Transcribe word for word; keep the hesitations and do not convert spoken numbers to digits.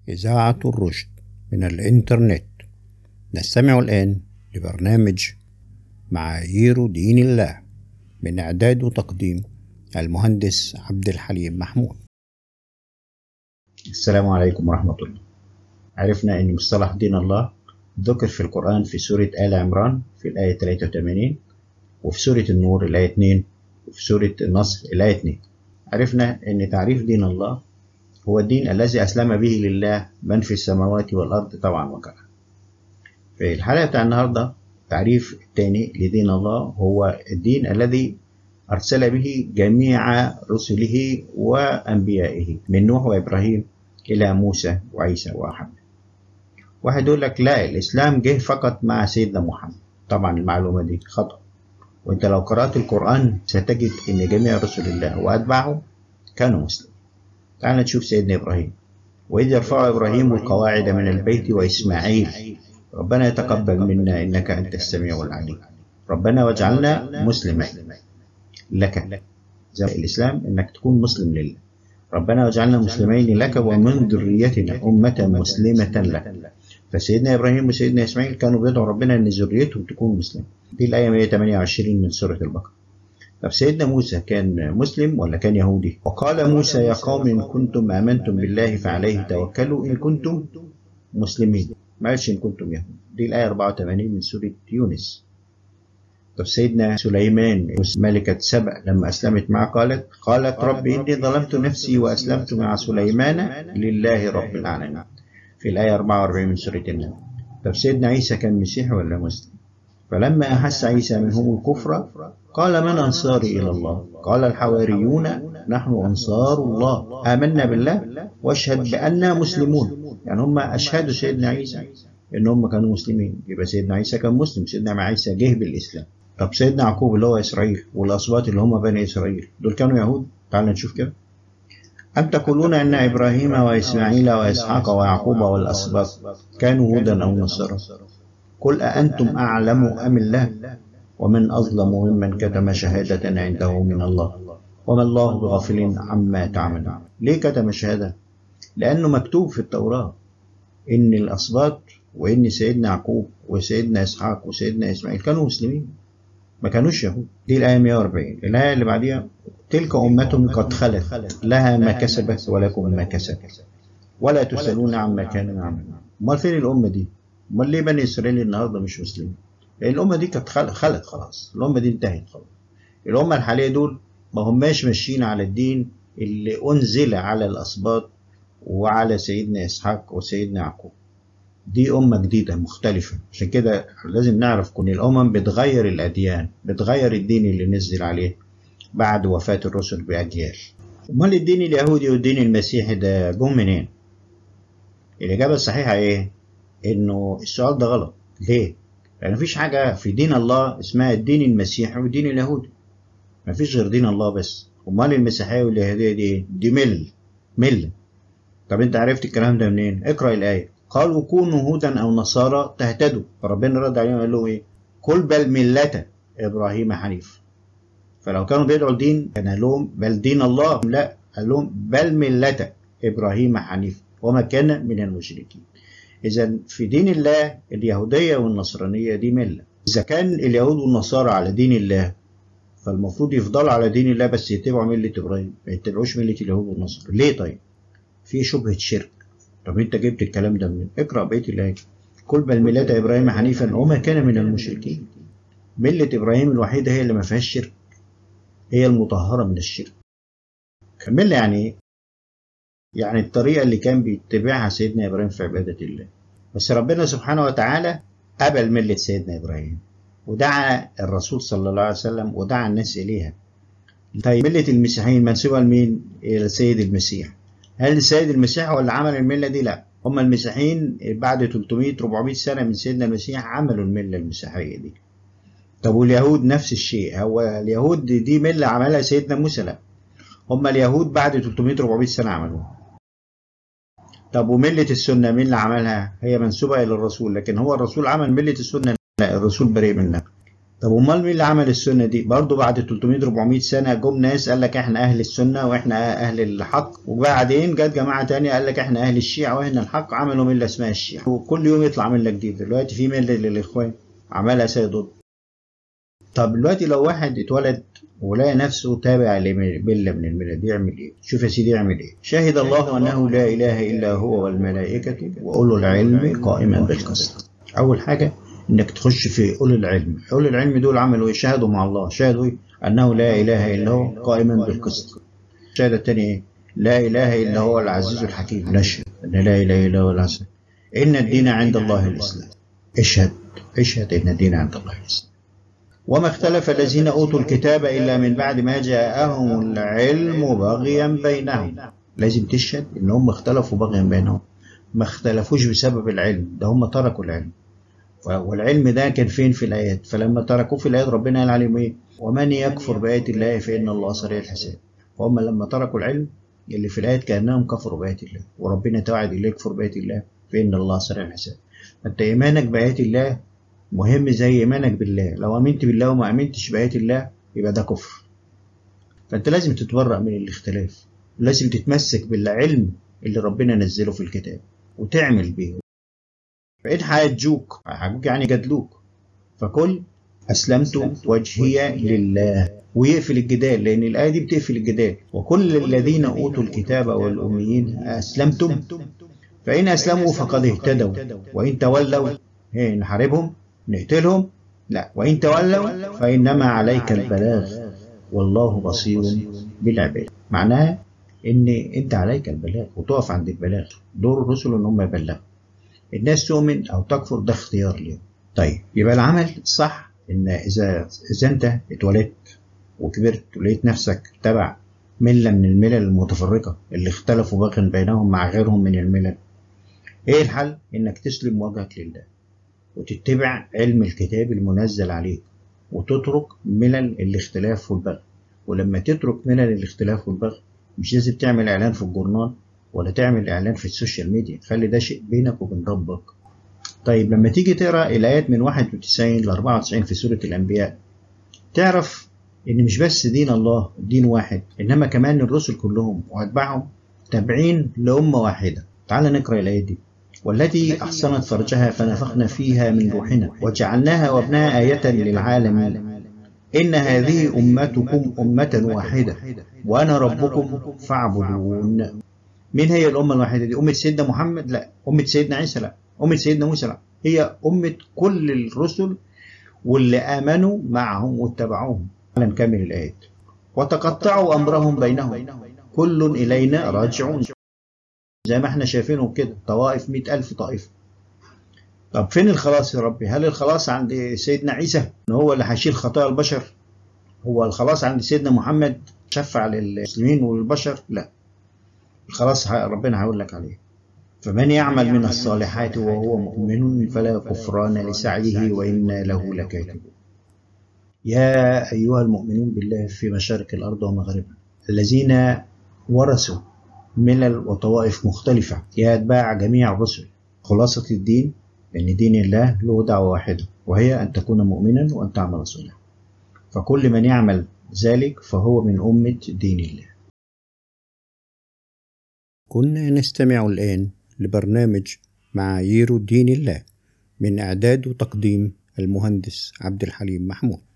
إذاعة الرشد من الإنترنت. نستمع الآن لبرنامج معايير دين الله من إعداد وتقديم المهندس عبد الحليم محمود. السلام عليكم ورحمة الله. عرفنا أن مصطلح دين الله ذكر في القرآن في سورة آل عمران في الآية ثلاثة وثمانين، وفي سورة النور الآية اثنين، وفي سورة النصر الآية اثنين. عرفنا أن تعريف دين الله هو الدين الذي أسلم به لله من في السماوات والأرض طبعا وكرها. في الحلقة بتاع النهاردة التعريف الثاني لدين الله هو الدين الذي أرسل به جميع رسله وأنبيائه من نوح وإبراهيم إلى موسى وعيسى ومحمد. واحد يقول لك لا، الإسلام جه فقط مع سيدنا محمد. طبعا المعلومة دي خطأ، وانت لو قرأت القرآن ستجد ان جميع رسل الله وأتباعه كانوا مسلمين. تعال نشوف سيدنا إبراهيم. وإذ يرفع إبراهيم القواعد من البيت وإسماعيل ربنا يتقبل منا إنك أنت السميع العليم ربنا واجعلنا مسلمين لك. زي الإسلام إنك تكون مسلم لله. ربنا واجعلنا مسلمين لك ومن ذريتنا أمة مسلمة لك. فسيدنا إبراهيم وسيدنا إسماعيل كانوا بيدعوا ربنا إن ذريتهم تكون مسلمة. دي الآية مئة وثمانية وعشرين من سورة البقرة. طب سيدنا موسى كان مسلم ولا كان يهودي؟ وقال موسى يا قوم إن كنتم آمنتم بالله فعليه توكلوا إن كنتم مسلمين. ما قالش إن كنتم يهود. دي الآية أربعة وثمانين من سورة يونس. طب سيدنا سليمان ملكة سبأ لما أسلمت معه قالت قالت رب إني ظلمت نفسي وأسلمت مع سليمان لله رب العالمين في الآية أربعة وأربعين من سورة النمل. طب سيدنا عيسى كان مسيحي ولا مسلم؟ فلما أحس عيسى منهم الكفر قال من أنصاري إلى الله؟ قال الحواريون نحن أنصار الله آمنا بالله واشهد بأننا مسلمون. يعني هم أشهدوا سيدنا عيسى إن هم كانوا مسلمين، يبقى سيدنا عيسى كان مسلم. سيدنا عيسى جه بالإسلام. طب سيدنا يعقوب اللي هو إسرائيل والأسباط اللي هم بني إسرائيل دول كانوا يهود؟ تعال نشوف كده. أم تقولون أن إبراهيم وإسماعيل وإسحاق ويعقوب والأسباط كانوا هودا أو نصارى؟ قل أأنتم أعلم أم الله؟ ومن أظلم ممن كتم شهادة عنده من الله وما الله بغافل عما تعملون. ليه كتم الشهادة؟ لأنه مكتوب في التوراة إن الأسباط وإن سيدنا يعقوب وسيدنا إسحاق وسيدنا إسماعيل كانوا مسلمين، ما كانوش يهود. دي الآية مئة وأربعين. الآية اللي بعديها تلك أمة قد خلت لها ما كسبت ولكم ما كسبت ولا تسألون عما كانوا يعملون. امال فين الأمة دي؟ امال ليه بني إسرائيل النهارده مش مسلمين؟ لأن الأمة دي كانت خلت خلاص، الأمة دي انتهت خلاص. الأمة الحالية دول ما هماش ماشيين على الدين اللي أنزل على الأسباط وعلى سيدنا إسحاق وسيدنا يعقوب. دي أمة جديدة مختلفة. عشان كده لازم نعرف كون الأمم بتغير الأديان، بتغير الدين اللي نزل عليه بعد وفاة الرسل بأجيال. امال الدين اليهودي والدين المسيحي ده جم منين؟ الإجابة الصحيحة إيه؟ إنه السؤال ده غلط. ليه؟ لأن مفيش حاجة في دين الله اسمها الدين المسيحي والدين اليهودي. مفيش غير دين الله بس. امال المسيحية واليهودية دي دي مل مل. طب أنت عرفت الكلام ده منين؟ اقرأ الآية. قالوا كونوا هودا أو نصارى تهتدوا. فربنا رد عليهم وقال له إيه؟ قل بل ملة إبراهيم حنيف. فلو كانوا بيدعوا الدين كان قال لهم بل دين الله، لا، قال لهم بل ملة إبراهيم حنيف وما كان من المشركين. إذا في دين الله اليهودية والنصرانية دي ملة. إذا كان اليهود والنصارى على دين الله فالمفروض يفضلوا على دين الله بس يتبعوا ملة إبراهيم، ما يتبعوش ملة اليهود والنصارى. ليه طيب؟ في شبهة شرك. طب أنت جبت الكلام ده منين؟ اقرأ بقية الآية. قل بل ملة إبراهيم حنيفا وما كان من المشركين. ملة إبراهيم الوحيدة هي اللي ما فيهاش شرك، هي المطهرة من الشرك. ملة يعني يعني الطريقة اللي كان بيتبعها سيدنا إبراهيم في عبادة الله. بس ربنا سبحانه وتعالى قبل ملة سيدنا إبراهيم ودعا الرسول صلى الله عليه وسلم ودعا الناس إليها. طيب ملة المسيحيين منسوبة لمين؟ إلى السيد المسيح. هل السيد المسيح هو اللي عمل الملة دي؟ لا، هم المسيحيين بعد ثلاثمئة أربعمئة سنة من سيدنا المسيح عملوا الملة المسيحية دي. طب واليهود نفس الشيء. هو اليهود دي ملة عملها سيدنا موسى؟ لا، هم اليهود بعد ثلاثمئة أربعمئة سنة عملوها. طب وملة السنة مين اللي عملها؟ هي منسوبة إلى الرسول، لكن هو الرسول عمل ملة السنة؟ لا، الرسول بريء منها. طب امال مين اللي عمل السنه دي؟ برضه بعد ثلاثمائة أربعمائة سنه جم ناس قال لك احنا اهل السنه واحنا اهل الحق، وبعدين جت جماعه تانية قال لك احنا اهل الشيعه واحنا الحق، عملوا مله اسمها الشيعه، وكل يوم يطلع مله جديده. دلوقتي في مله للاخوان عملها سيد قطب. طب دلوقتي لو واحد اتولد ولقى نفسه تابع لمله من المله دي يعمل ايه؟ شوف يا سيدي يعمل ايه. شهد الله انه لا اله الا هو والملائكه واولو العلم قائما بالقسط. اول حاجه انك تخش في اولي العلم. اولي العلم دول عملوا ايه؟ شهدوا مع الله. شهدوا ايه؟ انه لا اله الا هو قائما بالقسط. الشهاده الثانيه ايه؟ لا اله الا هو العزيز الحكيم. نشهد ان لا اله الا هو العزيز. ان الدين عند الله الاسلام. اشهد اشهد ان الدين عند الله الاسلام. وما اختلف الذين اوتوا الكتاب الا من بعد ما جاءهم العلم بغيا بينهم. لازم تشهد ان هم اختلفوا بغيا بينهم، ما اختلفوش بسبب العلم، ده هم تركوا العلم. والعلم ده كان فين؟ في الآيات. فلما تركوه في الآيات ربنا قال عليهم إيه؟ ومن يكفر بآيات الله فإن الله سريع الحساب. وهم لما تركوا العلم اللي في الآيات كأنهم كفروا بآيات الله، وربنا توعد اللي يكفر بآيات الله فإن الله سريع الحساب. فأنت إيمانك بآيات الله مهم زي إيمانك بالله. لو آمنت بالله وما آمنتش بآيات الله يبقى ده كفر. فأنت لازم تتبرأ من الاختلاف، لازم تتمسك بالعلم اللي ربنا نزله في الكتاب وتعمل به. فإن هيجوك هيجوك يعني جدلوك، فكل أسلمت وجهي لله، ويقفل الجدال، لأن الآية دي بتقفل الجدال. وكل الذين أوتوا الكتاب والأميين أسلمتم فإن أسلموا فقد اهتدوا وإن تولوا إيه نحاربهم نقتلهم؟ لا، وإن تولوا فإنما عليك البلاغ والله بصير بالعباد. معناها إن أنت عليك البلاغ وتقف عند البلاغ. دور الرسل إن هم يبلغوا. الناس تؤمن أو تكفر ده اختيار ليهم. طيب يبقى العمل الصح إن إذا إذا أنت اتولدت وكبرت ولقيت نفسك تبع ملة من الملل المتفرقة اللي اختلفوا بغيا بينهم مع غيرهم من الملل، إيه الحل؟ إنك تسلم وجهك لله وتتبع علم الكتاب المنزل عليك وتترك ملل الاختلاف والبغي. ولما تترك ملل الاختلاف والبغي مش لازم تعمل إعلان في الجورنال ولا تعمل إعلان في السوشيال ميديا، خلي ده شيء بينك وبين ربك. طيب لما تيجي تقرأ الآيات من واحد وتسعين ل أربعة وتسعين في سورة الأنبياء تعرف إن مش بس دين الله دين واحد، إنما كمان الرسل كلهم وأتباعهم تابعين لأمة واحدة. تعال نقرأ الآيات دي. والتي أحصنت فرجها فنفخنا فيها من روحنا وجعلناها وابنها آية للعالمين إن هذه أمتكم أمة واحدة وأنا ربكم فاعبدون. مين هي الأمة الواحدة دي؟ أمة سيدنا محمد؟ لا. أمة سيدنا عيسى؟ لا. أمة سيدنا موسى؟ لا. هي أمة كل الرسل واللي آمنوا معهم واتبعوهم. نكمل الآيات. وتقطعوا أمرهم بينهم كل إلينا راجعون. زي ما احنا شايفينهم كده طوائف، مئة ألف طائفة. طب فين الخلاص يا ربي؟ هل الخلاص عند سيدنا عيسى إن هو اللي هيشيل خطايا البشر؟ هو الخلاص عند سيدنا محمد شفع للمسلمين والبشر؟ لا. الخلاص ربنا هيقول لك عليه. فمن يعمل من الصالحات وهو مؤمن فلا كفران لسعيه وإنا له لكاتبون. يا أيها المؤمنون بالله في مشارق الأرض ومغربها الذين ورثوا ملل وطوائف مختلفة، يا أتباع جميع الرسل، خلاصة الدين أن دين الله له دعوة واحدة وهي أن تكون مؤمنا وأن تعمل صالحا. فكل من يعمل ذلك فهو من أمة دين الله. كنا نستمع الآن لبرنامج معايير دين الله من إعداد وتقديم المهندس عبد الحليم محمود.